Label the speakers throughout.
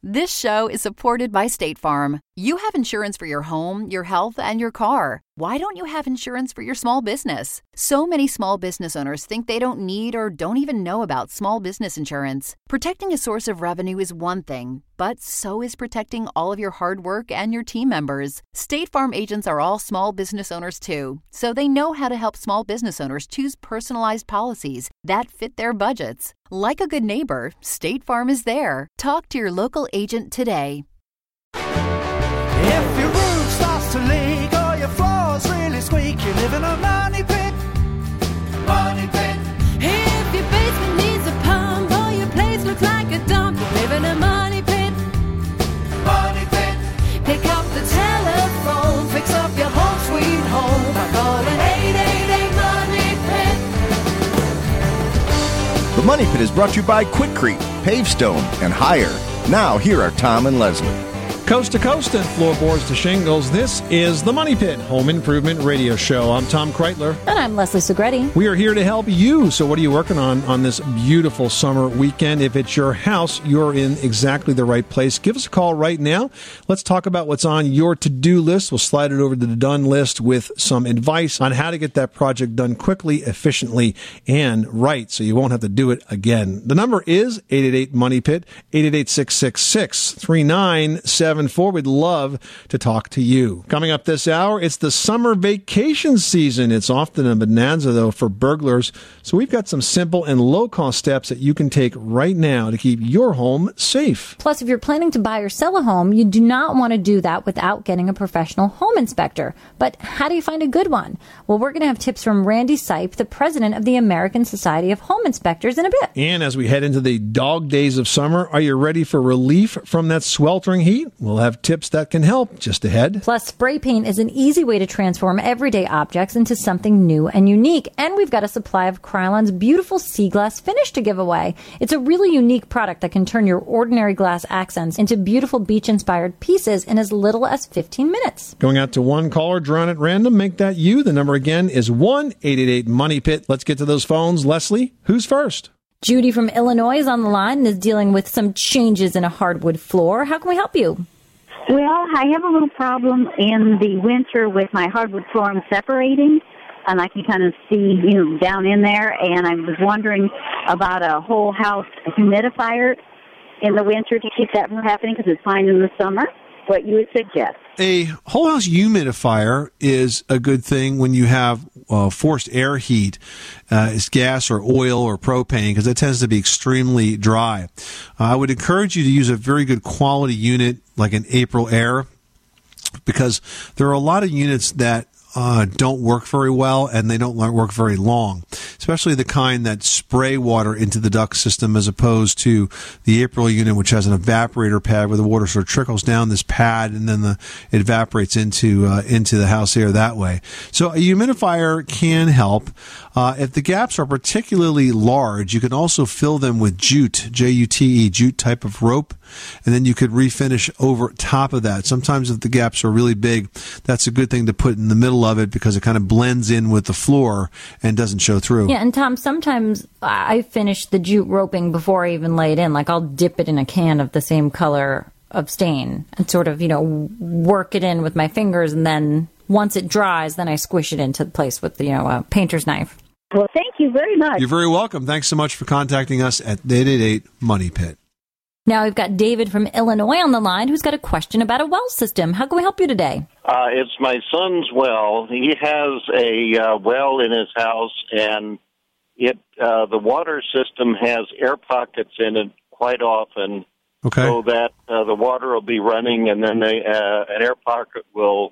Speaker 1: This show is supported by State Farm. You have insurance for your home, your health, and your car. Why don't you have insurance for your small business? So many small business owners think they don't need or don't even know about small business insurance. Protecting a source of revenue is one thing, but so is protecting all of your hard work and your team members. State Farm agents are all small business owners too, so they know how to help small business owners choose personalized policies that fit their budgets. Like a good neighbor, State Farm is there. Talk to your local agent today.
Speaker 2: If your roof starts to leak or your floor's really squeak, you live in a money pit. Money pit.
Speaker 3: If your basement needs a pump or your place looks like a dump, you live in a money pit.
Speaker 2: Money pit.
Speaker 3: Pick up the telephone, fix up your home sweet home by calling 888 Money Pit.
Speaker 4: The Money Pit is brought to you by Quikrete, Pavestone, and Hire. Now, here are Tom and Leslie.
Speaker 5: Coast to coast and floorboards to shingles, this is the Money Pit Home Improvement Radio Show. I'm Tom Kreitler.
Speaker 6: And I'm Leslie Segretti.
Speaker 5: We are here to help you. So what are you working on this beautiful summer weekend? If it's your house, you're in exactly the right place. Give us a call right now. Let's talk about what's on your to-do list. We'll slide it over to the done list with some advice on how to get that project done quickly, efficiently, and right, so you won't have to do it again. The number is 888-MONEY-PIT, 888-666-3974. We'd love to talk to you. Coming up this hour, it's the summer vacation season. It's often a bonanza, though, for burglars. So we've got some simple and low-cost steps that you can take right now to keep your home safe.
Speaker 6: Plus, if you're planning to buy or sell a home, you do not want to do that without getting a professional home inspector. But how do you find a good one? Well, we're going to have tips from Randy Sipe, the president of the American Society of Home Inspectors, in a bit.
Speaker 5: And as we head into the dog days of summer, are you ready for relief from that sweltering heat? We'll have tips that can help just ahead.
Speaker 6: Plus, spray paint is an easy way to transform everyday objects into something new and unique. And we've got a supply of Krylon's beautiful sea glass finish to give away. It's a really unique product that can turn your ordinary glass accents into beautiful beach-inspired pieces in as little as 15 minutes.
Speaker 5: Going out to one caller drawn at random. Make that you. The number again is 1-888-MONEY-PIT. Let's get to those phones. Leslie, who's first?
Speaker 6: Judy from Illinois is on the line and is dealing with some changes in a hardwood floor. How can we help you?
Speaker 7: Well, I have a little problem in the winter with my hardwood flooring separating, and I can kind of see, down in there, and I was wondering about a whole house humidifier in the winter to keep that from happening because it's fine in the summer. What you would suggest?
Speaker 5: A whole house humidifier is a good thing when you have forced air heat. It's gas or oil or propane because it tends to be extremely dry. I would encourage you to use a very good quality unit like an April Air because there are a lot of units that don't work very well and they don't work very long, especially the kind that spray water into the duct system as opposed to the April unit, which has an evaporator pad where the water sort of trickles down this pad and then it evaporates into the house air that way. So a humidifier can help. If the gaps are particularly large, you can also fill them with jute, J-U-T-E, jute type of rope, and then you could refinish over top of that. Sometimes if the gaps are really big, that's a good thing to put in the middle of it because it kind of blends in with the floor and doesn't show through.
Speaker 6: Yeah, and Tom, sometimes I finish the jute roping before I even lay it in. Like I'll dip it in a can of the same color of stain and sort of, work it in with my fingers, and then once it dries, then I squish it into place with, a painter's knife.
Speaker 7: Well, thank you very much.
Speaker 5: You're very welcome. Thanks so much for contacting us at 888-MONEY-PIT.
Speaker 6: Now we've got David from Illinois on the line who's got a question about a well system. How can we help you today?
Speaker 8: It's my son's well. He has a well in his house, and the water system has air pockets in it quite often,
Speaker 5: okay,
Speaker 8: so that the water will be running, and then an air pocket will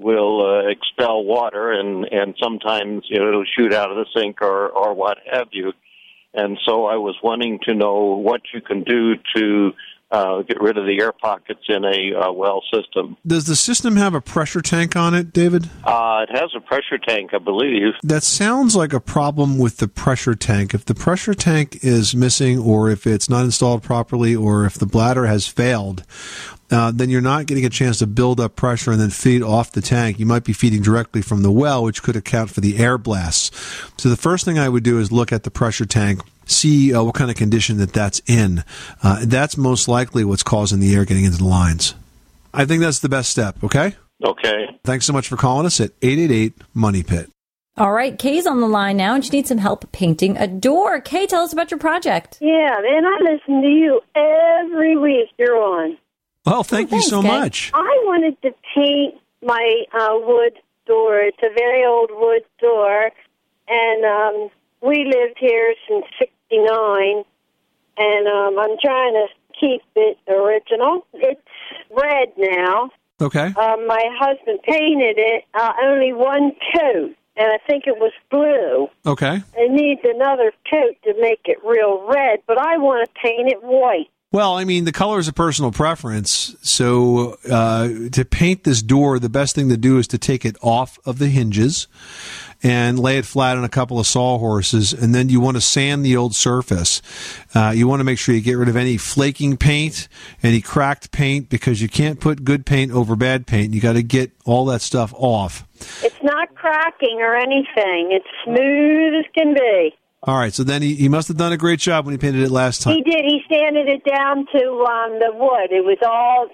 Speaker 8: expel water, and sometimes it'll shoot out of the sink or what have you. And so I was wanting to know what you can do to get rid of the air pockets in a well system.
Speaker 5: Does the system have a pressure tank on it, David?
Speaker 8: It has a pressure tank, I believe.
Speaker 5: That sounds like a problem with the pressure tank. If the pressure tank is missing, or if it's not installed properly, or if the bladder has failed, then you're not getting a chance to build up pressure and then feed off the tank. You might be feeding directly from the well, which could account for the air blasts. So the first thing I would do is look at the pressure tank see what kind of condition that's in. That's most likely what's causing the air getting into the lines. I think that's the best step, okay?
Speaker 8: Okay.
Speaker 5: Thanks so much for calling us at 888-MONEY-PIT.
Speaker 6: All right, Kay's on the line now, and she needs some help painting a door. Kay, tell us about your project.
Speaker 9: Yeah, and I listen to you every week you're on.
Speaker 5: Well, thank you so much.
Speaker 9: I wanted to paint my wood door. It's a very old wood door, and we lived here since '69, and I'm trying to keep it original. It's red now.
Speaker 5: Okay.
Speaker 9: My husband painted it only one coat, and I think it was blue.
Speaker 5: Okay.
Speaker 9: It needs another coat to make it real red, but I want to paint it white.
Speaker 5: Well, I mean, the color is a personal preference. So to paint this door, the best thing to do is to take it off of the hinges and lay it flat on a couple of sawhorses, and then you want to sand the old surface. You want to make sure you get rid of any flaking paint, any cracked paint, because you can't put good paint over bad paint. You got to get all that stuff off.
Speaker 9: It's not cracking or anything. It's smooth as can be.
Speaker 5: All right, so then he must have done a great job when he painted it last time.
Speaker 9: He did. He sanded it down to the wood. It was all,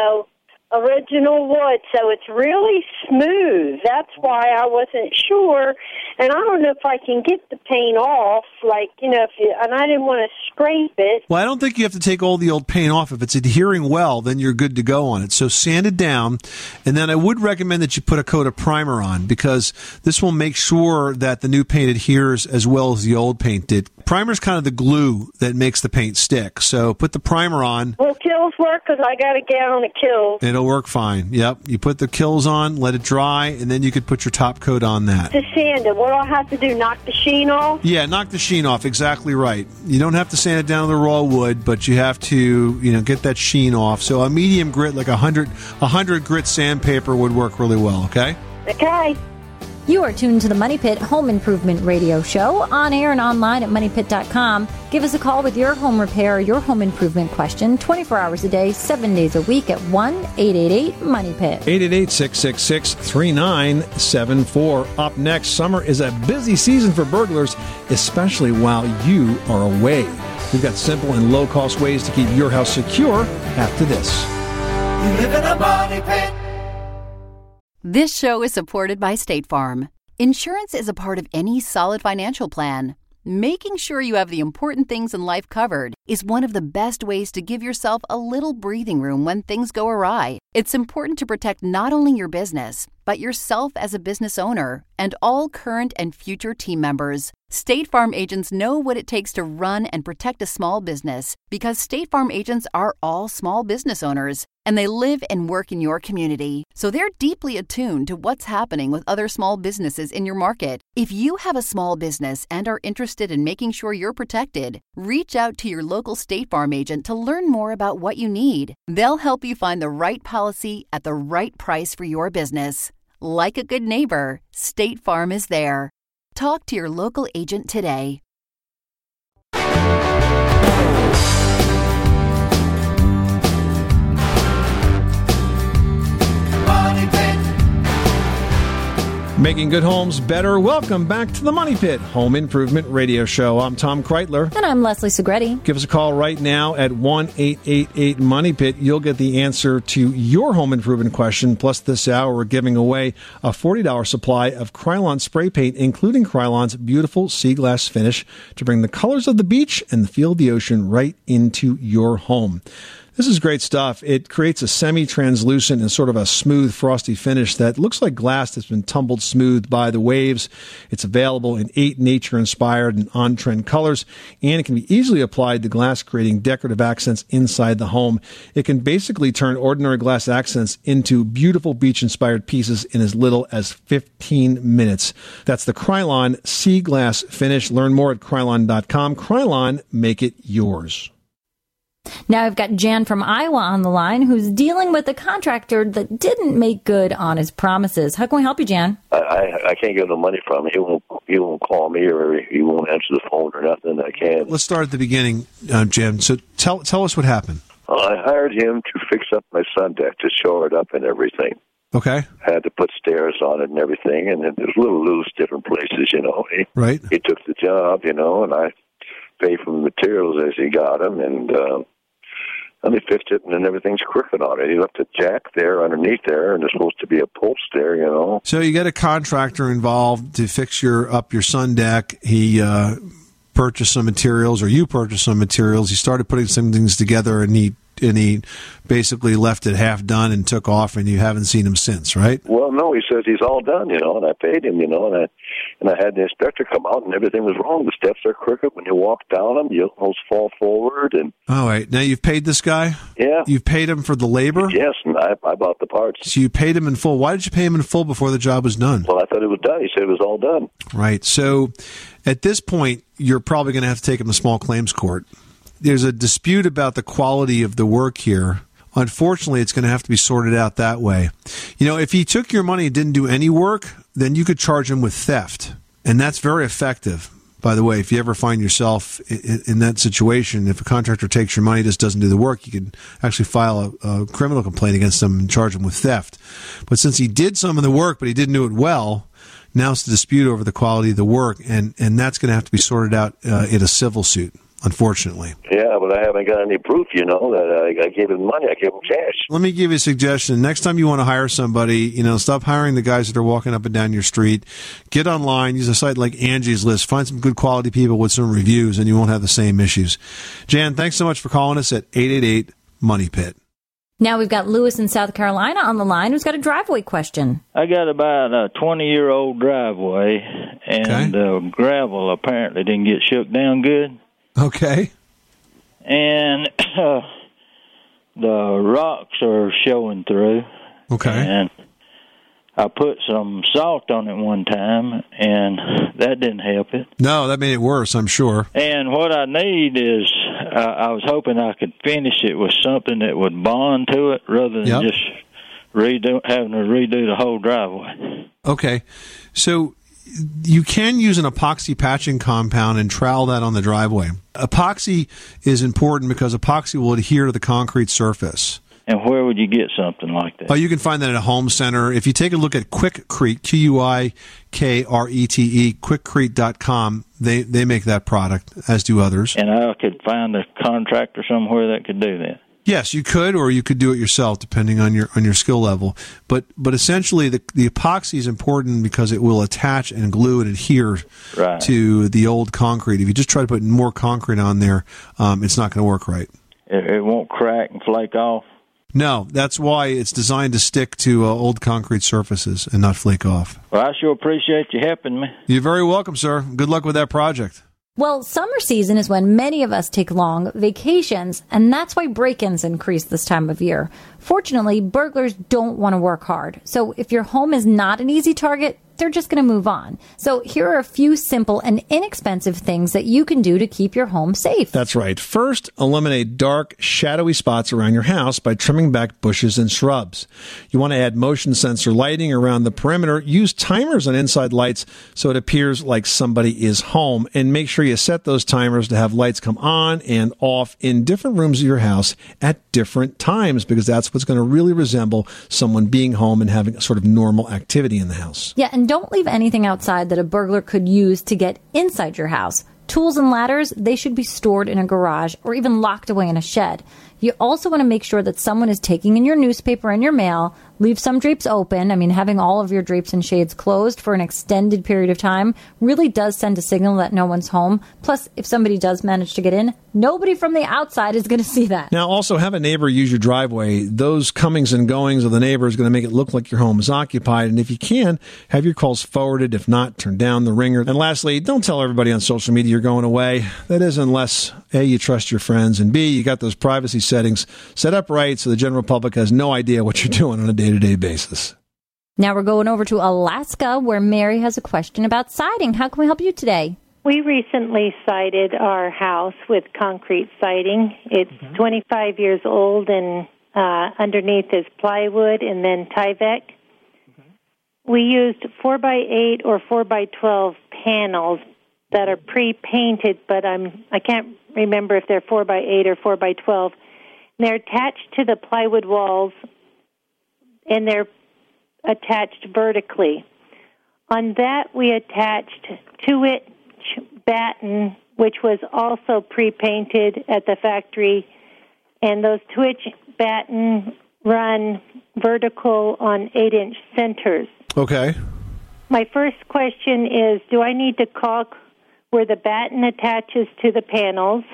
Speaker 9: original wood, so it's really smooth. That's why I wasn't sure, and I don't know if I can get the paint off, and I didn't want to scrape it.
Speaker 5: Well, I don't think you have to take all the old paint off. If it's adhering well, then you're good to go on it. So sand it down, and then I would recommend that you put a coat of primer on, because this will make sure that the new paint adheres as well as the old paint did. Primer's kind of the glue that makes the paint stick, so put the primer on.
Speaker 9: Will Kills work? Because I got a gallon of Kills.
Speaker 5: It'll work fine. Yep. You put the Kills on, let it dry, and then you could put your top coat on that.
Speaker 9: To sand it, what do I have to do, knock the sheen off?
Speaker 5: Yeah, knock the sheen off. Exactly right. You don't have to sand it down to the raw wood, but you have to, get that sheen off. So a medium grit, like 100 grit sandpaper would work really well, okay?
Speaker 9: Okay.
Speaker 6: You are tuned to the Money Pit Home Improvement Radio Show, on air and online at MoneyPit.com. Give us a call with your home repair or your home improvement question, 24 hours a day, 7 days a week at 1-888-MONEY-PIT.
Speaker 10: 888-666-3974. Up next, summer is a busy season for burglars, especially while you are away. We've got simple and low-cost ways to keep your house secure after this.
Speaker 2: You live in a money pit.
Speaker 1: This show is supported by State Farm. Insurance is a part of any solid financial plan. Making sure you have the important things in life covered is one of the best ways to give yourself a little breathing room when things go awry. It's important to protect not only your business, but yourself as a business owner and all current and future team members. State Farm agents know what it takes to run and protect a small business, because State Farm agents are all small business owners, and they live and work in your community. So they're deeply attuned to what's happening with other small businesses in your market. If you have a small business and are interested in making sure you're protected, reach out to your local State Farm agent to learn more about what you need. They'll help you find the right policy at the right price for your business. Like a good neighbor, State Farm is there. Talk to your local agent today.
Speaker 2: Money Pit.
Speaker 10: Making good homes better. Welcome back to the Money Pit Home Improvement Radio Show. I'm Tom Kreitler.
Speaker 6: And I'm Leslie Segretti.
Speaker 10: Give us a call right now at 1-888-MONEY-PIT. You'll get the answer to your home improvement question. Plus, this hour, we're giving away a $40 supply of Krylon spray paint, including Krylon's beautiful sea glass finish, to bring the colors of the beach and the feel of the ocean right into your home. This is great stuff. It creates a semi-translucent and sort of a smooth, frosty finish that looks like glass that's been tumbled smooth by the waves. It's available in 8 nature-inspired and on-trend colors, and it can be easily applied to glass, creating decorative accents inside the home. It can basically turn ordinary glass accents into beautiful beach-inspired pieces in as little as 15 minutes. That's the Krylon Sea Glass Finish. Learn more at Krylon.com. Krylon, make it yours.
Speaker 6: Now I've got Jan from Iowa on the line, who's dealing with a contractor that didn't make good on his promises. How can we help you, Jan?
Speaker 11: I can't get no money from him. He won't call me, or he won't answer the phone or nothing. I can't.
Speaker 5: Let's start at the beginning, Jan. So tell us what happened.
Speaker 11: I hired him to fix up my sun deck, to shore it up and everything.
Speaker 5: Okay.
Speaker 11: I had to put stairs on it and everything, and it was a little loose, different places,
Speaker 5: Right.
Speaker 11: He took the job, and I pay for the materials as he got them, and they fixed it, and then everything's crooked on it. He left a jack there underneath there, and there's supposed to be a post there, you know.
Speaker 5: So you get a contractor involved to fix your sun deck. He purchased some materials, or you purchased some materials. He started putting some things together, and he basically left it half done and took off, and you haven't seen him since, right?
Speaker 11: Well, no, he says he's all done, you know, and I paid him, you know, and I had the inspector come out, and everything was wrong. The steps are crooked. When you walk down them, you almost fall forward. And
Speaker 5: all right. Now, you've paid this guy?
Speaker 11: Yeah.
Speaker 5: You've paid him for the labor?
Speaker 11: Yes, and I bought the parts.
Speaker 5: So you paid him in full. Why did you pay him in full before the job was done?
Speaker 11: Well, I thought it was done. He said it was all done.
Speaker 5: Right. So at this point, you're probably going to have to take him to small claims court. There's a dispute about the quality of the work here. Unfortunately, it's going to have to be sorted out that way. You know, if he took your money and didn't do any work, then you could charge him with theft. And that's very effective. By the way, if you ever find yourself in that situation, if a contractor takes your money, just doesn't do the work, you can actually file a criminal complaint against them and charge him with theft. But since he did some of the work, but he didn't do it well, now it's a dispute over the quality of the work, and that's going to have to be sorted out in a civil suit. Unfortunately.
Speaker 11: Yeah, but I haven't got any proof, you know, that I gave him money. I gave him cash.
Speaker 5: Let me give you a suggestion. Next time you want to hire somebody, you know, stop hiring the guys that are walking up and down your street. Get online, use a site like Angie's List. Find some good quality people with some reviews, and you won't have the same issues. Jan, thanks so much for calling us at 888-MONEY-PIT.
Speaker 6: Now we've got Lewis in South Carolina on the line who's got a driveway question.
Speaker 12: I got about a 20-year-old driveway, and gravel apparently didn't get shook down good.
Speaker 5: Okay.
Speaker 12: And the rocks are showing through.
Speaker 5: Okay.
Speaker 12: And I put some salt on it one time, and that didn't help it.
Speaker 5: No, that made it worse, I'm sure.
Speaker 12: And what I need is, I was hoping I could finish it with something that would bond to it rather than just having to redo the whole driveway.
Speaker 5: Okay. So you can use an epoxy patching compound and trowel that on the driveway. Epoxy is important because epoxy will adhere to the concrete surface.
Speaker 12: And where would you get something like that?
Speaker 5: Oh, you can find that at a home center. If you take a look at Quikrete, Quikrete, quikrete.com, they make that product, as do others.
Speaker 12: And I could find a contractor somewhere that could do that.
Speaker 5: Yes, you could, or you could do it yourself, depending on your skill level. But essentially, the epoxy is important because it will attach and glue and adhere to the old concrete. If you just try to put more concrete on there, it's not going to work right.
Speaker 12: It won't crack and flake off?
Speaker 5: No, that's why it's designed to stick to old concrete surfaces and not flake off.
Speaker 12: Well, I sure appreciate you helping me.
Speaker 5: You're very welcome, sir. Good luck with that project.
Speaker 6: Well, summer season is when many of us take long vacations, and that's why break-ins increase this time of year. Fortunately, burglars don't want to work hard. So if your home is not an easy target, they're just going to move on. So here are a few simple and inexpensive things that you can do to keep your home safe.
Speaker 10: That's right. First, eliminate dark, shadowy spots around your house by trimming back bushes and shrubs. You want to add motion sensor lighting around the perimeter. Use timers on inside lights so it appears like somebody is home. And make sure you set those timers to have lights come on and off in different rooms of your house at different times, because that's what's going to really resemble someone being home and having a sort of normal activity in the house.
Speaker 6: Yeah, and don't leave anything outside that a burglar could use to get inside your house. Tools and ladders, they should be stored in a garage or even locked away in a shed. You also want to make sure that someone is taking in your newspaper and your mail. Leave some drapes open. I mean, having all of your drapes and shades closed for an extended period of time really does send a signal that no one's home. Plus, if somebody does manage to get in, nobody from the outside is going to see that.
Speaker 10: Now, also have a neighbor use your driveway. Those comings and goings of the neighbor is going to make it look like your home is occupied. And if you can, have your calls forwarded. If not, turn down the ringer. And lastly, don't tell everybody on social media you're going away. That is, unless A, you trust your friends, and B, you got those privacy settings set up right so the general public has no idea what you're doing on a day-to-day basis.
Speaker 6: Now we're going over to Alaska, where Mary has a question about siding. How can we help you today?
Speaker 13: We recently sided our house with concrete siding. It's 25 years old, and underneath is plywood and then Tyvek. We used 4x8 or 4x12 panels that are pre-painted, but I can't remember if they're 4x8 or 4x12. And they're attached to the plywood walls, and they're attached vertically. On that, we attached 2-inch batten which was also pre-painted at the factory, and those twitch batten run vertical on 8-inch centers.
Speaker 5: Okay.
Speaker 13: My first question is, do I need to caulk where the batten attaches to the panels?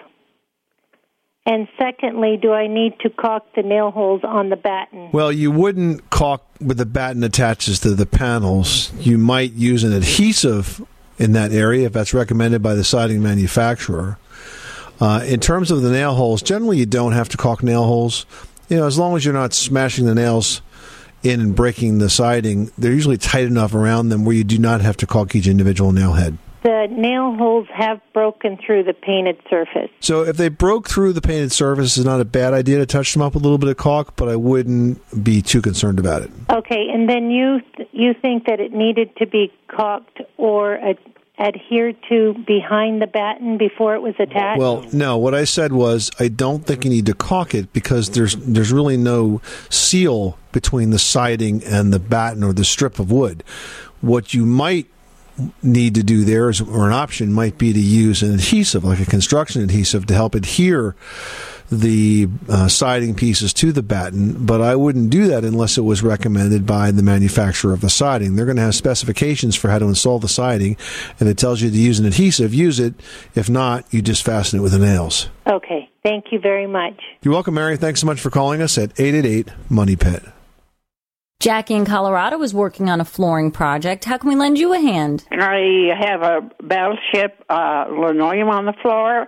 Speaker 13: And secondly, do I need to caulk the nail holes on the batten?
Speaker 5: Well, you wouldn't caulk with the batten attaches to the panels. You might use an adhesive in that area if that's recommended by the siding manufacturer. In terms of the nail holes, generally you don't have to caulk nail holes. As long as you're not smashing the nails in and breaking the siding, they're usually tight enough around them where you do not have to caulk each individual nail head.
Speaker 13: The nail holes have broken through the painted surface.
Speaker 5: So if they broke through the painted surface, it's not a bad idea to touch them up with a little bit of caulk, but I wouldn't be too concerned about it.
Speaker 13: Okay, and then you think that it needed to be caulked or adhered to behind the batten before it was attached?
Speaker 5: Well, no. What I said was I don't think you need to caulk it because there's really no seal between the siding and the batten or the strip of wood. What you might need to do there is, or an option might be to use an adhesive, like a construction adhesive, to help adhere the siding pieces to the batten, but I wouldn't do that unless it was recommended by the manufacturer of the siding. They're going to have specifications for how to install the siding, and it tells you to use an adhesive. Use it. If not, you just fasten it with the nails.
Speaker 13: Okay. Thank you very much.
Speaker 5: You're welcome, Mary. Thanks so much for calling us at 888-MONEY-PIT.
Speaker 6: Jackie in Colorado is working on a flooring project. How can we lend you a hand?
Speaker 14: I have a Battleship linoleum on the floor.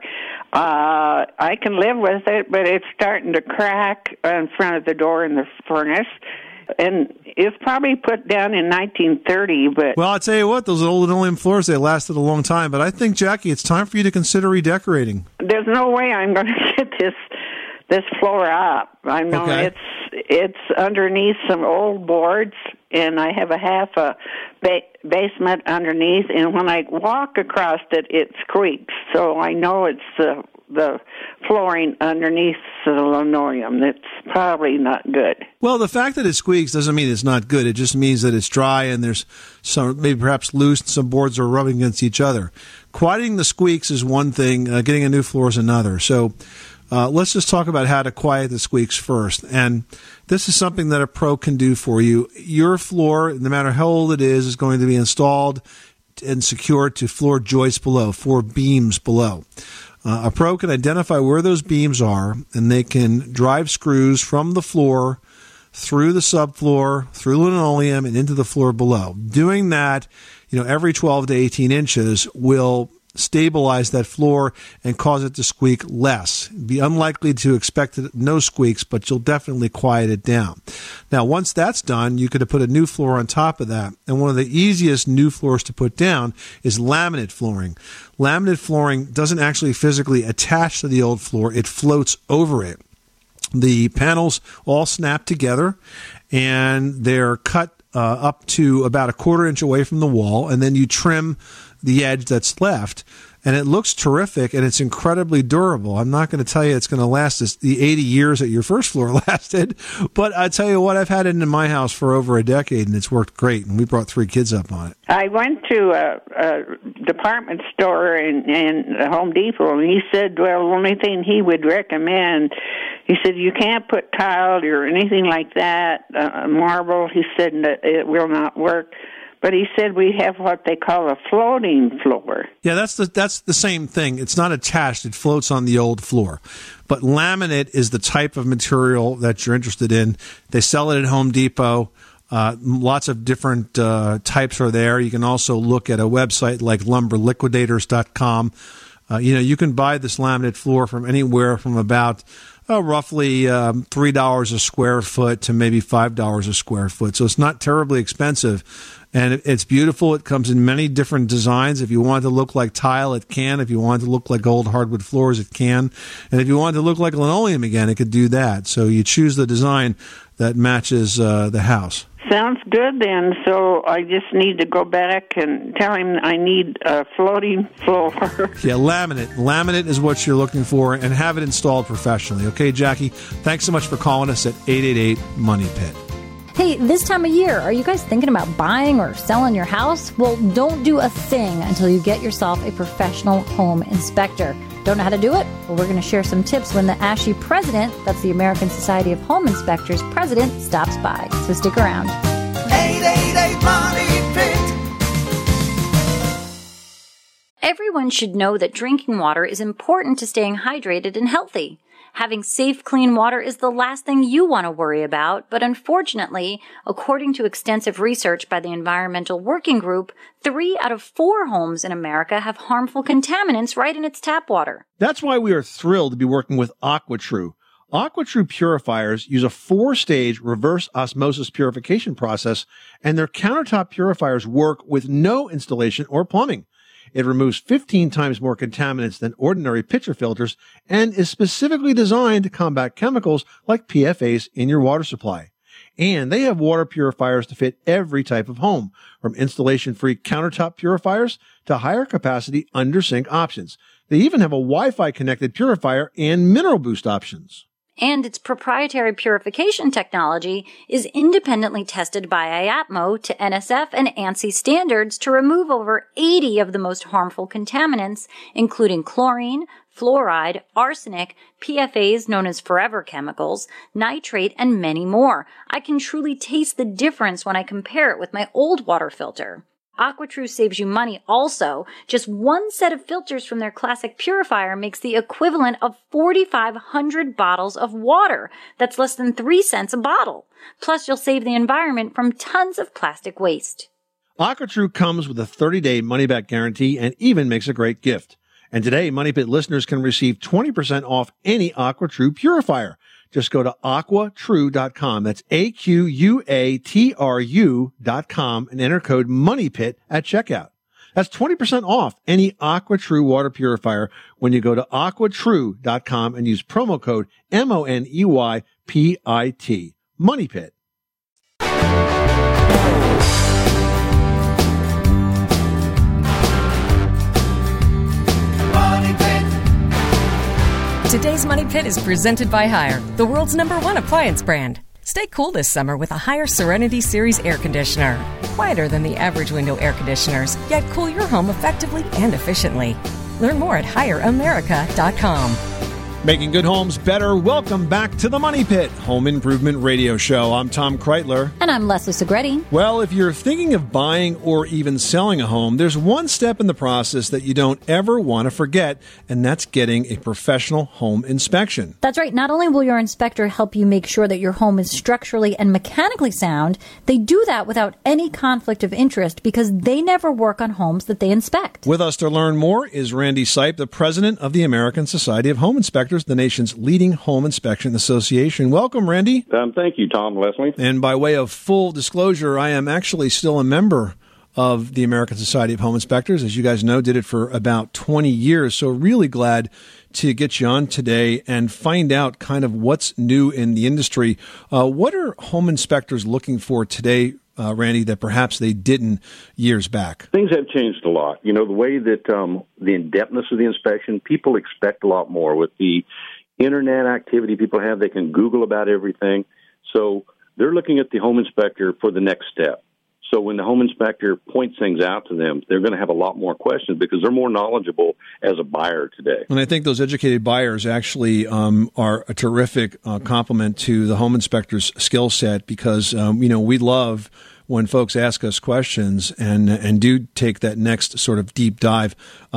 Speaker 14: I can live with it, but it's starting to crack in front of the door in the furnace. And it's probably put down in 1930, but...
Speaker 5: Well, I'll tell you what, those old linoleum floors, they lasted a long time. But I think, Jackie, it's time for you to consider redecorating.
Speaker 14: There's no way I'm going to get this floor up. I know it's underneath some old boards, and I have a half a basement underneath, and when I walk across it, it squeaks. So I know it's the flooring underneath the linoleum. That's probably not good.
Speaker 5: Well, the fact that it squeaks doesn't mean it's not good. It just means that it's dry and there's some maybe perhaps loose and some boards are rubbing against each other. Quieting the squeaks is one thing. Getting a new floor is another. So let's just talk about how to quiet the squeaks first. And this is something that a pro can do for you. Your floor, no matter how old it is going to be installed and secured to floor joists below, 4 beams below. A pro can identify where those beams are, and they can drive screws from the floor through the subfloor, through linoleum, and into the floor below. Doing that, every 12 to 18 inches will stabilize that floor and cause it to squeak less. Be unlikely to expect no squeaks, but you'll definitely quiet it down. Now, once that's done, you could have put a new floor on top of that. And one of the easiest new floors to put down is laminate flooring. Laminate flooring doesn't actually physically attach to the old floor. It floats over it. The panels all snap together, and they're cut up to about a 1/4 inch away from the wall, and then you trim the edge that's left, and it looks terrific, and it's incredibly durable. I'm not going to tell you it's going to last the 80 years that your first floor lasted, but I tell you what, I've had it in my house for over a decade, and it's worked great, and we brought 3 kids up on it.
Speaker 14: I went to a department store in Home Depot, and he said, well, the only thing he would recommend, he said, you can't put tile or anything like that, marble. He said that it will not work. But he said we have what they call a floating floor.
Speaker 5: Yeah, that's the same thing. It's not attached. It floats on the old floor. But laminate is the type of material that you're interested in. They sell it at Home Depot. Lots of different types are there. You can also look at a website like lumberliquidators.com. You can buy this laminate floor from anywhere from about roughly $3 a square foot to maybe $5 a square foot. So it's not terribly expensive. And it's beautiful. It comes in many different designs. If you want it to look like tile, it can. If you want it to look like old hardwood floors, it can. And if you want it to look like linoleum again, it could do that. So you choose the design that matches the house.
Speaker 14: Sounds good then. So I just need to go back and tell him I need a floating floor.
Speaker 5: Yeah, laminate. Laminate is what you're looking for, and have it installed professionally. Okay, Jackie, thanks so much for calling us at 888-MONEY-PIT.
Speaker 6: Hey, Hey, this time of year, are you guys thinking about buying or selling your house? Well, don't do a thing until you get yourself a professional home inspector. Don't know how to do it? Well, we're going to share some tips when the ASHI president, that's the American Society of Home Inspectors president, stops by. So stick around.
Speaker 2: 888 Money Pit.
Speaker 6: Everyone should know that drinking water is important to staying hydrated and healthy. Having safe, clean water is the last thing you want to worry about, but unfortunately, according to extensive research by the Environmental Working Group, 3 out of 4 homes in America have harmful contaminants right in its tap water.
Speaker 10: That's why we are thrilled to be working with AquaTrue. AquaTrue purifiers use a 4-stage reverse osmosis purification process, and their countertop purifiers work with no installation or plumbing. It removes 15 times more contaminants than ordinary pitcher filters and is specifically designed to combat chemicals like PFAS in your water supply. And they have water purifiers to fit every type of home, from installation-free countertop purifiers to higher capacity under-sink options. They even have a Wi-Fi connected purifier and mineral boost options.
Speaker 6: And its proprietary purification technology is independently tested by IAPMO to NSF and ANSI standards to remove over 80 of the most harmful contaminants, including chlorine, fluoride, arsenic, PFAS known as forever chemicals, nitrate, and many more. I can truly taste the difference when I compare it with my old water filter. AquaTrue saves you money also. Just one set of filters from their classic purifier makes the equivalent of 4,500 bottles of water. That's less than 3 cents a bottle. Plus, you'll save the environment from tons of plastic waste.
Speaker 10: AquaTrue comes with a 30-day money-back guarantee and even makes a great gift. And today, Money Pit listeners can receive 20% off any AquaTrue purifier. Just go to aquatrue.com. That's AQUATRU.com and enter code MONEYPIT at checkout. That's 20% off any AquaTrue water purifier when you go to aquatrue.com and use promo code MONEYPIT. Money Pit.
Speaker 15: Today's Money Pit is presented by Haier, the world's #1 appliance brand. Stay cool this summer with a Haier Serenity Series air conditioner. Quieter than the average window air conditioners, yet cool your home effectively and efficiently. Learn more at HaireAmerica.com.
Speaker 10: Making good homes better. Welcome back to the Money Pit Home Improvement Radio Show. I'm Tom Kreitler.
Speaker 6: And I'm Leslie Segretti.
Speaker 10: Well, if you're thinking of buying or even selling a home, there's one step in the process that you don't ever want to forget, and that's getting a professional home inspection.
Speaker 6: That's right. Not only will your inspector help you make sure that your home is structurally and mechanically sound, they do that without any conflict of interest because they never work on homes that they inspect.
Speaker 10: With us to learn more is Randy Sipe, the president of the American Society of Home Inspectors, the nation's leading home inspection association. Welcome, Randy.
Speaker 16: Thank you, Tom, Leslie.
Speaker 10: And by way of full disclosure, I am actually still a member of the American Society of Home Inspectors. As you guys know, did it for about 20 years. So really glad to get you on today and find out kind of what's new in the industry. What are home inspectors looking for today, Randy, that perhaps they didn't years back?
Speaker 16: Things have changed a lot. You know, the way that the in-depthness of the inspection, people expect a lot more. With the internet activity people have, they can Google about everything. So they're looking at the home inspector for the next step. So when the home inspector points things out to them, they're going to have a lot more questions because they're more knowledgeable as a buyer today.
Speaker 10: And I think those educated buyers actually are a terrific compliment to the home inspector's skill set because, we love when folks ask us questions and do take that next sort of deep dive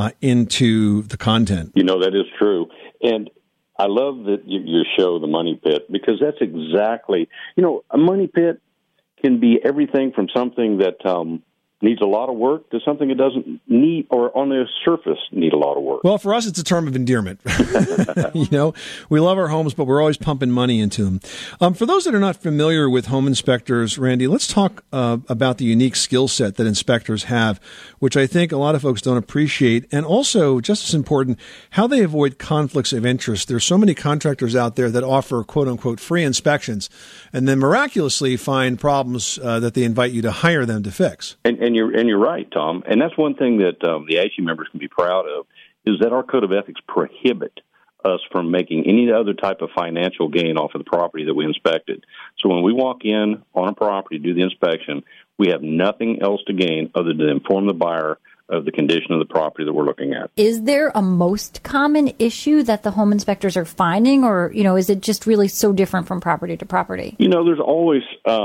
Speaker 10: into the content.
Speaker 16: You know, that is true. And I love that your show, The Money Pit, because that's exactly, a money pit can be everything from something that needs a lot of work to something that doesn't need, or on the surface, need a lot of work.
Speaker 10: Well, for us, it's a term of endearment. We love our homes, but we're always pumping money into them. For those that are not familiar with home inspectors, Randy, let's talk about the unique skill set that inspectors have, which I think a lot of folks don't appreciate. And also, just as important, how they avoid conflicts of interest. There's so many contractors out there that offer, quote unquote, free inspections and then miraculously find problems that they invite you to hire them to fix.
Speaker 16: And you're right, Tom. And that's one thing that the ASHI members can be proud of, is that our code of ethics prohibit us from making any other type of financial gain off of the property that we inspected. So when we walk in on a property, do the inspection, we have nothing else to gain other than inform the buyer of the condition of the property that we're looking at.
Speaker 6: Is there a most common issue that the home inspectors are finding, or, is it just really so different from property to property?
Speaker 16: There's always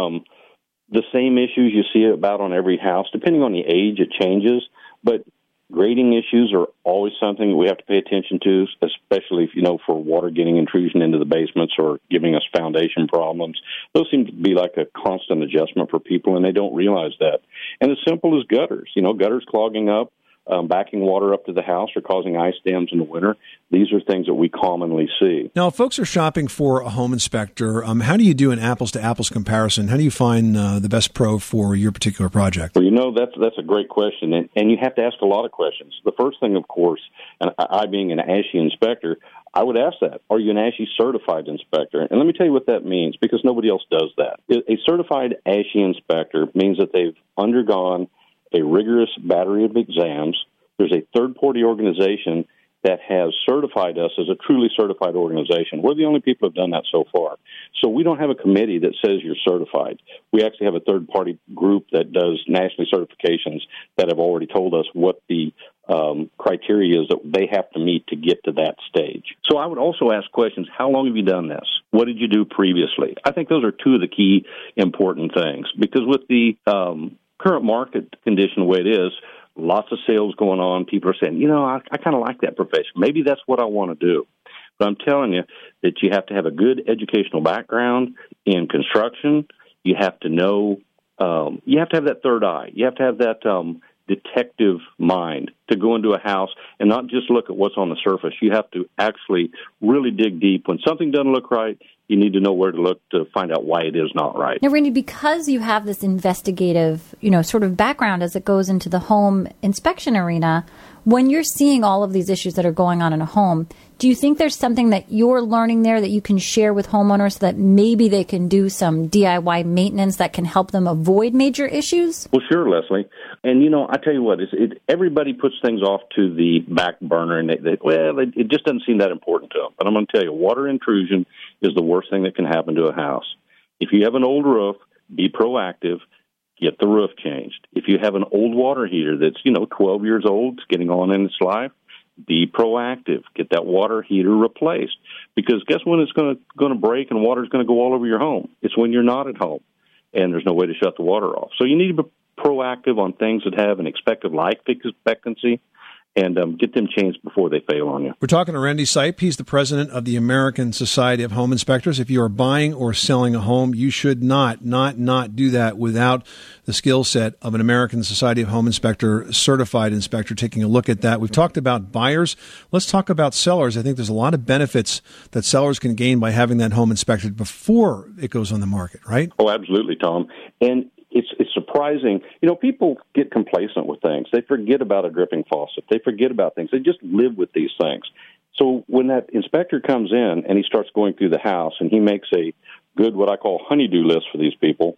Speaker 16: the same issues you see about on every house. Depending on the age, it changes, but grading issues are always something we have to pay attention to, especially if, for water getting intrusion into the basements or giving us foundation problems. Those seem to be like a constant adjustment for people, and they don't realize that. And as simple as gutters, gutters clogging up, backing water up to the house or causing ice dams in the winter. These are things that we commonly see.
Speaker 5: Now, if folks are shopping for a home inspector, how do you do an apples-to-apples comparison? How do you find the best pro for your particular project?
Speaker 16: Well, that's a great question, and you have to ask a lot of questions. The first thing, of course, and I being an ASHI inspector, I would ask that. Are you an ASHI certified inspector? And let me tell you what that means, because nobody else does that. A certified ASHI inspector means that they've undergone a rigorous battery of exams. There's a third-party organization that has certified us as a truly certified organization. We're the only people who have done that so far. So we don't have a committee that says you're certified. We actually have a third-party group that does national certifications that have already told us what the criteria is that they have to meet to get to that stage. So I would also ask questions. How long have you done this? What did you do previously? I think those are two of the key important things, because with the current market condition the way it is, lots of sales going on. People are saying, I kind of like that profession. Maybe that's what I want to do. But I'm telling you that you have to have a good educational background in construction. You have to know, you have to have that third eye. You have to have that detective mind to go into a house and not just look at what's on the surface. You have to actually really dig deep. When something doesn't look right, you need to know where to look to find out why it is not right.
Speaker 6: Now, Randy, because you have this investigative, sort of background as it goes into the home inspection arena, when you're seeing all of these issues that are going on in a home, do you think there's something that you're learning there that you can share with homeowners so that maybe they can do some DIY maintenance that can help them avoid major issues?
Speaker 16: Well, sure, Leslie. And, I tell you what, everybody puts things off to the back burner, and it just doesn't seem that important to them. But I'm going to tell you, water intrusion is the worst thing that can happen to a house. If you have an old roof, be proactive. Get the roof changed. If you have an old water heater that's, 12 years old, it's getting on in its life, be proactive. Get that water heater replaced. Because guess when it's going to break and water's going to go all over your home? It's when you're not at home and there's no way to shut the water off. So you need to be proactive on things that have an expected life expectancy, and get them changed before they fail on you.
Speaker 5: We're talking to Randy Sipe. He's the president of the American Society of Home Inspectors. If you are buying or selling a home, you should not do that without the skill set of an American Society of Home Inspector certified inspector taking a look at that. We've talked about buyers. Let's talk about sellers. I think there's a lot of benefits that sellers can gain by having that home inspected before it goes on the market, right?
Speaker 16: Oh, absolutely, Tom. And it's surprising. People get complacent with things. They forget about a dripping faucet. They forget about things. They just live with these things. So when that inspector comes in and he starts going through the house and he makes a good, what I call honey-do list for these people,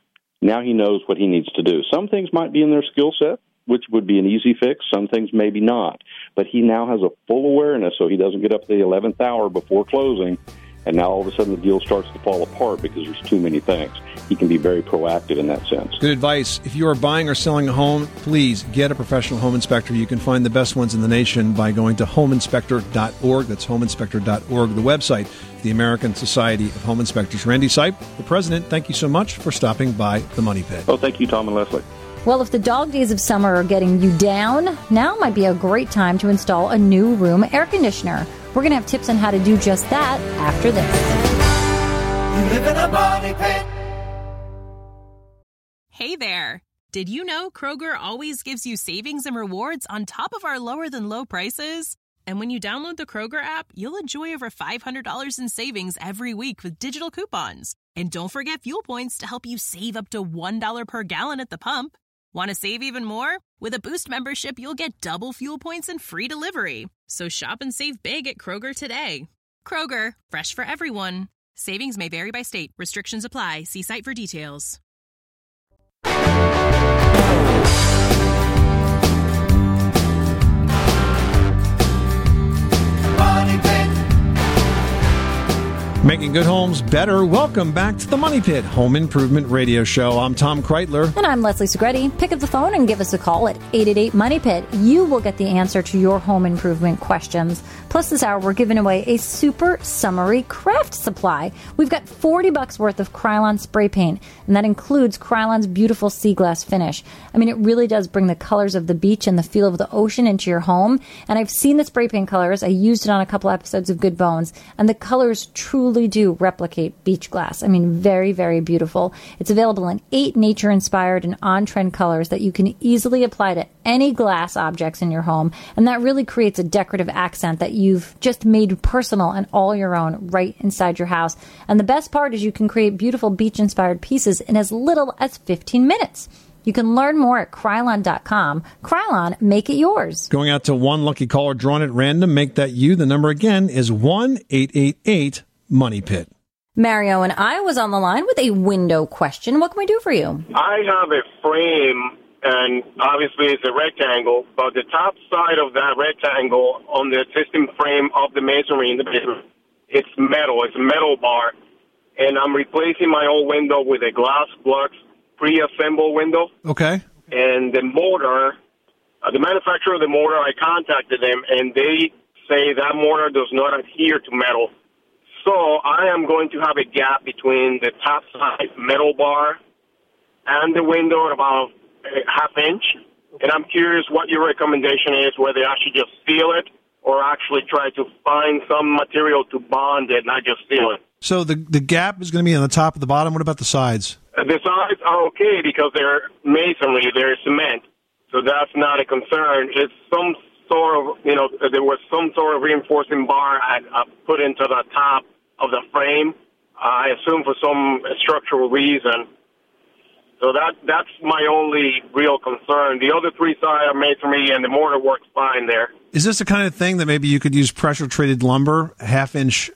Speaker 16: now he knows what he needs to do. Some things might be in their skill set, which would be an easy fix. Some things maybe not. But he now has a full awareness so he doesn't get up to the 11th hour before closing, and now all of a sudden the deal starts to fall apart because there's too many things. He can be very proactive in that sense.
Speaker 5: Good advice. If you are buying or selling a home, please get a professional home inspector. You can find the best ones in the nation by going to homeinspector.org. That's homeinspector.org, the website, the American Society of Home Inspectors. Randy Sipe, the president, thank you so much for stopping by the Money Pit.
Speaker 16: Oh, thank you, Tom and Leslie.
Speaker 6: Well, if the dog days of summer are getting you down, now might be a great time to install a new room air conditioner. We're going to have tips on how to do just that after this.
Speaker 2: You live in a money pit.
Speaker 17: Hey there. Did you know Kroger always gives you savings and rewards on top of our lower-than-low prices? And when you download the Kroger app, you'll enjoy over $500 in savings every week with digital coupons. And don't forget fuel points to help you save up to $1 per gallon at the pump. Want to save even more? With a Boost membership, you'll get double fuel points and free delivery. So shop and save big at Kroger today. Kroger, fresh for everyone. Savings may vary by state. Restrictions apply. See site for details.
Speaker 2: Money pit.
Speaker 10: Making good homes better. Welcome back to the Money Pit Home Improvement Radio Show. I'm Tom Kreitler.
Speaker 6: And I'm Leslie Segretti. Pick up the phone and give us a call at 888-MONEY-PIT. You will get the answer to your home improvement questions. Plus, this hour, we're giving away a super summery craft supply. We've got $40 worth of Krylon spray paint, and that includes Krylon's beautiful sea glass finish. I mean, it really does bring the colors of the beach and the feel of the ocean into your home. And I've seen the spray paint colors. I used it on a couple episodes of Good Bones, and the colors truly do replicate beach glass. I mean, very, very beautiful. It's available in 8 nature-inspired and on-trend colors that you can easily apply to any glass objects in your home, and that really creates a decorative accent that you've just made personal and all your own right inside your house. And the best part is you can create beautiful beach-inspired pieces in as little as 15 minutes. You can learn more at Krylon.com. Krylon, make it yours.
Speaker 10: Going out to one lucky caller drawn at random. Make that you. The number again is 1-888-MONEY-PIT.
Speaker 6: Mario and I was on the line with a window question. What can we do for you?
Speaker 18: I have a frame, and obviously it's a rectangle, but the top side of that rectangle on the existing frame of the masonry in the basement, it's metal. It's a metal bar, and I'm replacing my old window with a glass Flux pre-assembled window.
Speaker 5: Okay.
Speaker 18: And the motor, the manufacturer of the motor, I contacted them, and they say that motor does not adhere to metal. So I am going to have a gap between the top side metal bar and the window at about a half inch. And I'm curious what your recommendation is, whether I should just seal it or actually try to find some material to bond it, not just seal it.
Speaker 5: So the gap is going to be on the top of the bottom. What about the sides?
Speaker 18: The sides are okay because they're masonry, they're cement. So that's not a concern. It's some sort of, there was some sort of reinforcing bar I put into the top of the frame, I assume for some structural reason. So that's my only real concern. The other 3 sides are masonry, and the mortar works fine there.
Speaker 5: Is this the kind of thing that maybe you could use pressure-treated lumber, a half-inch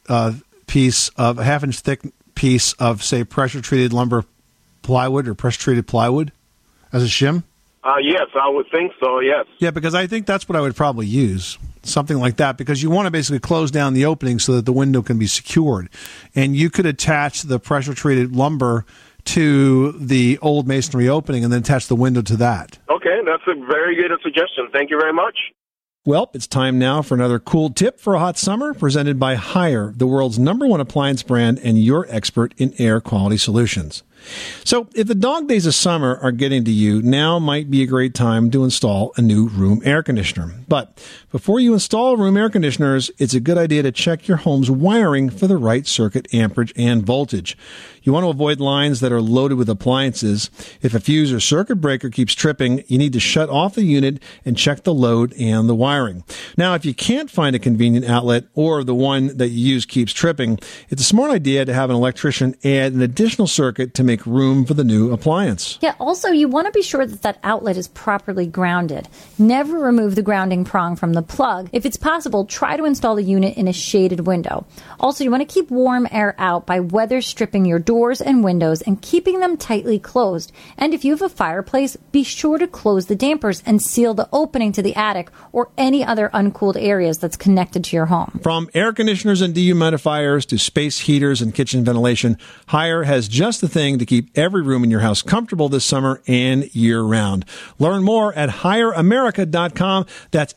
Speaker 5: thick piece of, say, pressure-treated lumber plywood or pressure-treated plywood as a shim?
Speaker 18: Yes, I would think so, yes.
Speaker 5: Yeah, because I think that's what I would probably use, something like that, because you want to basically close down the opening so that the window can be secured. And you could attach the pressure-treated lumber to the old masonry opening and then attach the window to that.
Speaker 18: Okay, that's a very good suggestion. Thank you very much.
Speaker 10: Well, it's time now for another cool tip for a hot summer, presented by Haier, the world's #1 appliance brand and your expert in air quality solutions. So if the dog days of summer are getting to you, now might be a great time to install a new room air conditioner. But before you install room air conditioners, it's a good idea to check your home's wiring for the right circuit amperage and voltage. You want to avoid lines that are loaded with appliances. If a fuse or circuit breaker keeps tripping, you need to shut off the unit and check the load and the wiring. Now, if you can't find a convenient outlet or the one that you use keeps tripping, it's a smart idea to have an electrician add an additional circuit to make room for the new appliance.
Speaker 6: Yeah, also, you want to be sure that that outlet is properly grounded. Never remove the grounding prong from the plug. If it's possible, try to install the unit in a shaded window. Also, you want to keep warm air out by weather stripping your doors and windows and keeping them tightly closed. And if you have a fireplace, be sure to close the dampers and seal the opening to the attic or any other uncooled areas that's connected to your home.
Speaker 10: From air conditioners and dehumidifiers to space heaters and kitchen ventilation, Haier has just the thing to keep every room in your house comfortable this summer and year-round. Learn more at HaierAmerica.com. That's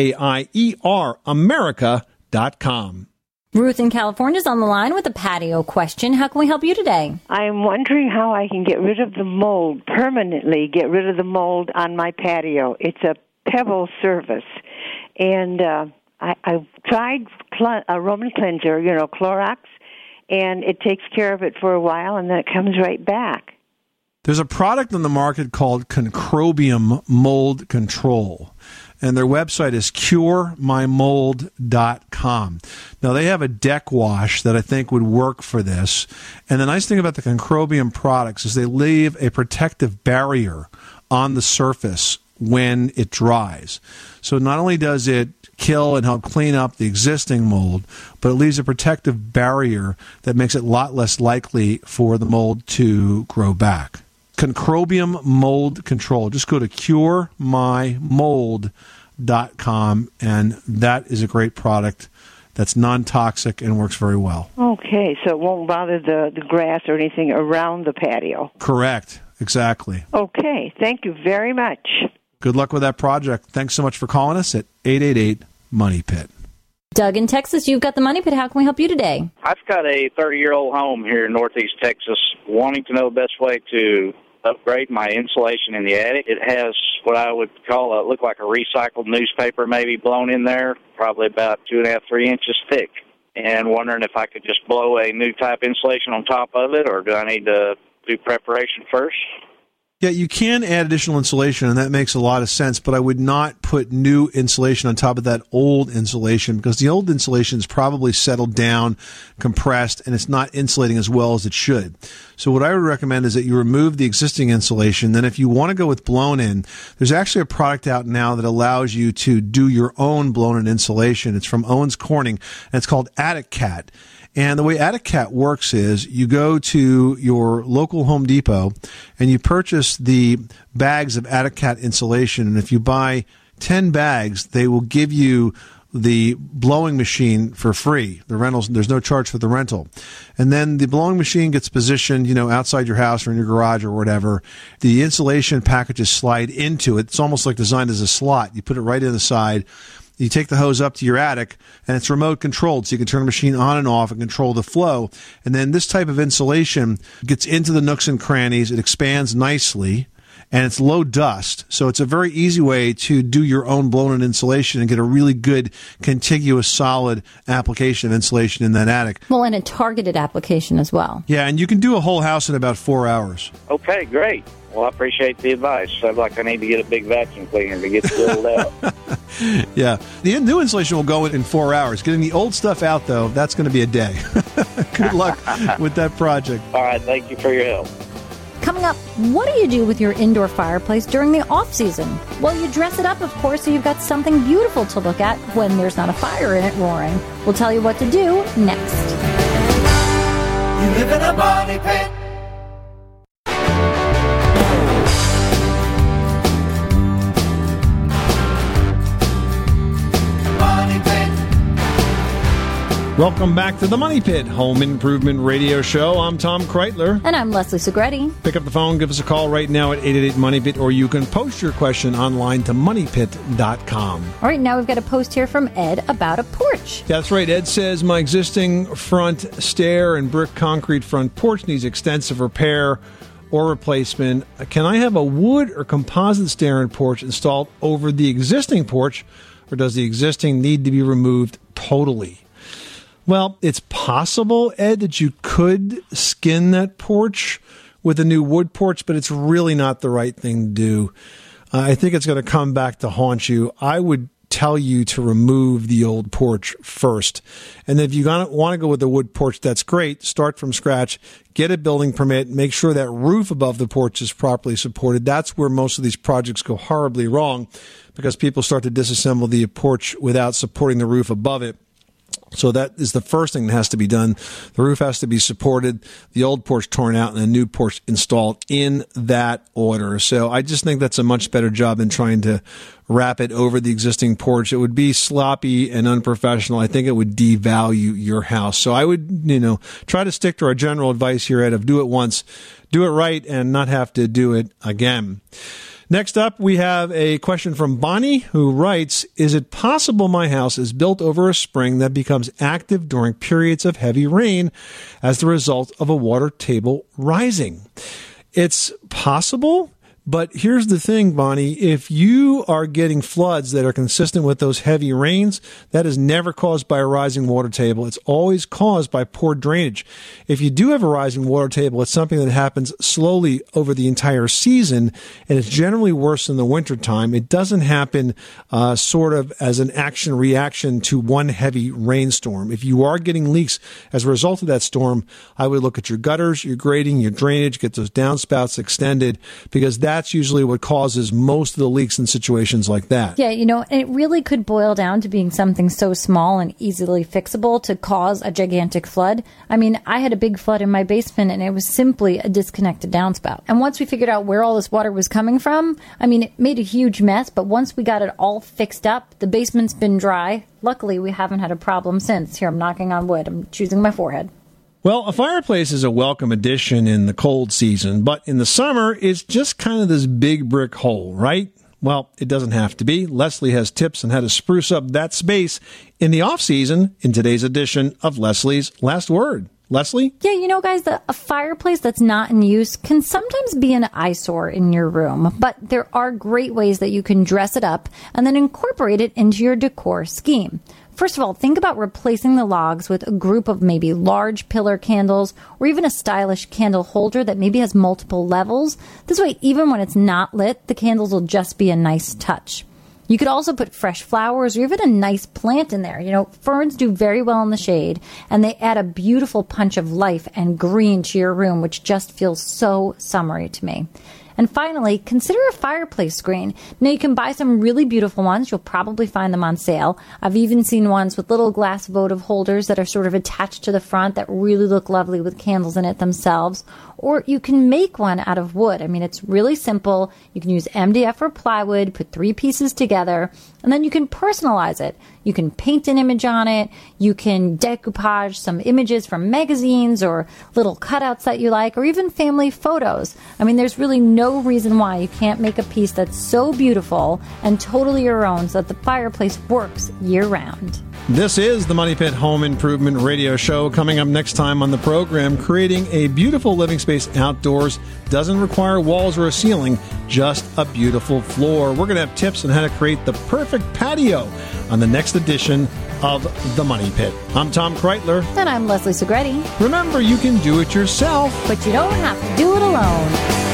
Speaker 10: HAIER America.com.
Speaker 6: Ruth in California is on the line with a patio question. How can we help you today?
Speaker 19: I'm wondering how I can get rid of the mold, permanently get rid of the mold on my patio. It's a pebble surface. And I tried a Roman cleanser, Clorox, and it takes care of it for a while, and then it comes right back.
Speaker 5: There's a product on the market called Concrobium Mold Control, and their website is curemymold.com. Now, they have a deck wash that I think would work for this, and the nice thing about the Concrobium products is they leave a protective barrier on the surface when it dries. So not only does it kill and help clean up the existing mold, but it leaves a protective barrier that makes it a lot less likely for the mold to grow back. Concrobium Mold Control. Just go to curemymold.com, and that is a great product. that's non-toxic and works very well.
Speaker 19: Okay, so it won't bother the grass or anything around the patio.
Speaker 5: Correct. Exactly.
Speaker 19: Okay, thank you very much.
Speaker 5: Good luck with that project. Thanks so much for calling us at 888-MONEY-PIT.
Speaker 6: Doug in Texas, you've got the Money Pit. How can we help you today?
Speaker 20: I've got a 30-year-old home here in northeast Texas, wanting to know the best way to upgrade my insulation in the attic. It has what I would call look like a recycled newspaper maybe blown in there, probably about 2.5, 3 inches thick. And wondering if I could just blow a new type insulation on top of it, or do I need to do preparation first?
Speaker 5: Yeah, you can add additional insulation, and that makes a lot of sense, but I would not put new insulation on top of that old insulation, because the old insulation is probably settled down, compressed, and it's not insulating as well as it should. So what I would recommend is that you remove the existing insulation. Then if you want to go with blown-in, there's actually a product out now that allows you to do your own blown-in insulation. It's from Owens Corning, and it's called AtticCat. And the way AtticCat works is you go to your local Home Depot and you purchase the bags of AtticCat insulation. And if you buy 10 bags, they will give you the blowing machine for free. The rentals, there's no charge for the rental. And then the blowing machine gets positioned, outside your house or in your garage or whatever. The insulation packages slide into it. It's almost like designed as a slot. You put it right in the side. You take the hose up to your attic, and it's remote controlled, so you can turn the machine on and off and control the flow. And then this type of insulation gets into the nooks and crannies. It expands nicely, and it's low dust. So it's a very easy way to do your own blown-in insulation and get a really good, contiguous, solid application of insulation in that attic.
Speaker 6: Well, and a targeted application as well.
Speaker 5: Yeah, and you can do a whole house in about 4 hours.
Speaker 20: Okay, great. Well, I appreciate the advice. Sounds like I need to get a big vacuum cleaner to get it filled out.
Speaker 5: Yeah. The new insulation will go in 4 hours. Getting the old stuff out, though, that's going to be a day. Good luck with that project.
Speaker 20: All right. Thank you for your help.
Speaker 6: Coming up, what do you do with your indoor fireplace during the off-season? Well, you dress it up, of course, so you've got something beautiful to look at when there's not a fire in it roaring. We'll tell you what to do next.
Speaker 2: You live in a money pit.
Speaker 10: Welcome back to the Money Pit Home Improvement Radio Show. I'm Tom Kreitler.
Speaker 6: And I'm Leslie Segretti.
Speaker 10: Pick up the phone, give us a call right now at 888-MONEY-PIT, or you can post your question online to moneypit.com.
Speaker 6: All right, now we've got a post here from Ed about a porch.
Speaker 10: That's right. Ed says, my existing front stair and brick concrete front porch needs extensive repair or replacement. Can I have a wood or composite stair and porch installed over the existing porch, or does the existing need to be removed totally? Well, it's possible, Ed, that you could skin that porch with a new wood porch, but it's really not the right thing to do. I think it's going to come back to haunt you. I would tell you to remove the old porch first. And if you want to go with the wood porch, that's great. Start from scratch. Get a building permit. Make sure that roof above the porch is properly supported. That's where most of these projects go horribly wrong, because people start to disassemble the porch without supporting the roof above it. So that is the first thing that has to be done. The roof has to be supported, the old porch torn out, and a new porch installed in that order. So I just think that's a much better job than trying to wrap it over the existing porch. It would be sloppy and unprofessional. I think it would devalue your house. So I would, try to stick to our general advice here, Ed, of do it once, do it right, and not have to do it again. Next up, we have a question from Bonnie, who writes, is it possible my house is built over a spring that becomes active during periods of heavy rain as the result of a water table rising? It's possible, but here's the thing, Bonnie. If you are getting floods that are consistent with those heavy rains, that is never caused by a rising water table. It's always caused by poor drainage. If you do have a rising water table, it's something that happens slowly over the entire season, and it's generally worse in the wintertime. It doesn't happen sort of as an action-reaction to one heavy rainstorm. If you are getting leaks as a result of that storm, I would look at your gutters, your grading, your drainage, get those downspouts extended, because that that's usually what causes most of the leaks in situations like that.
Speaker 6: Yeah, it really could boil down to being something so small and easily fixable to cause a gigantic flood. I mean, I had a big flood in my basement, and it was simply a disconnected downspout. And once we figured out where all this water was coming from, I mean, it made a huge mess, but once we got it all fixed up, the basement's been dry. Luckily, we haven't had a problem since. Here, I'm knocking on wood. I'm choosing my forehead.
Speaker 10: Well, a fireplace is a welcome addition in the cold season, but in the summer, it's just kind of this big brick hole, right? Well, it doesn't have to be. Leslie has tips on how to spruce up that space in the off-season in today's edition of Leslie's Last Word. Leslie?
Speaker 6: Yeah, guys, a fireplace that's not in use can sometimes be an eyesore in your room, but there are great ways that you can dress it up and then incorporate it into your decor scheme. First of all, think about replacing the logs with a group of maybe large pillar candles or even a stylish candle holder that maybe has multiple levels. This way, even when it's not lit, the candles will just be a nice touch. You could also put fresh flowers or even a nice plant in there. Ferns do very well in the shade, and they add a beautiful punch of life and green to your room, which just feels so summery to me. And finally, consider a fireplace screen. Now, you can buy some really beautiful ones. You'll probably find them on sale. I've even seen ones with little glass votive holders that are sort of attached to the front that really look lovely with candles in it themselves. Or you can make one out of wood. I mean, it's really simple. You can use MDF or plywood, put 3 pieces together, and then you can personalize it. You can paint an image on it. You can decoupage some images from magazines or little cutouts that you like, or even family photos. I mean, there's really no reason why you can't make a piece that's so beautiful and totally your own so that the fireplace works year-round.
Speaker 10: This is the Money Pit Home Improvement Radio Show. Coming up next time on the program, creating a beautiful living space outdoors doesn't require walls or a ceiling, just a beautiful floor. We're going to have tips on how to create the perfect patio on the next edition of The Money Pit. I'm Tom Kreitler.
Speaker 6: And I'm Leslie Segretti.
Speaker 10: Remember, you can do it yourself,
Speaker 6: but you don't have to do it alone.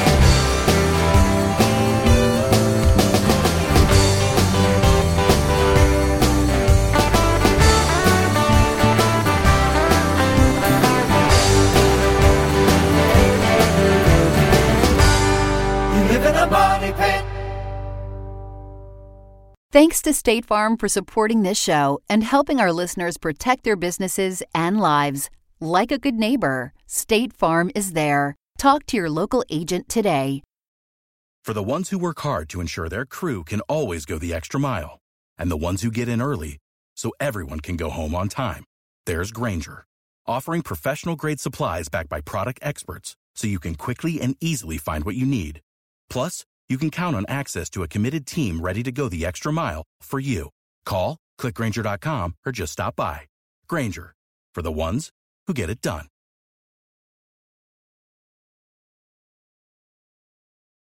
Speaker 1: Thanks to State Farm for supporting this show and helping our listeners protect their businesses and lives. Like a good neighbor, State Farm is there. Talk to your local agent today.
Speaker 21: For the ones who work hard to ensure their crew can always go the extra mile, and the ones who get in early so everyone can go home on time, there's Grainger, offering professional-grade supplies backed by product experts so you can quickly and easily find what you need. Plus, you can count on access to a committed team ready to go the extra mile for you. Call, click Grainger.com, or just stop by. Grainger, for the ones who get it done.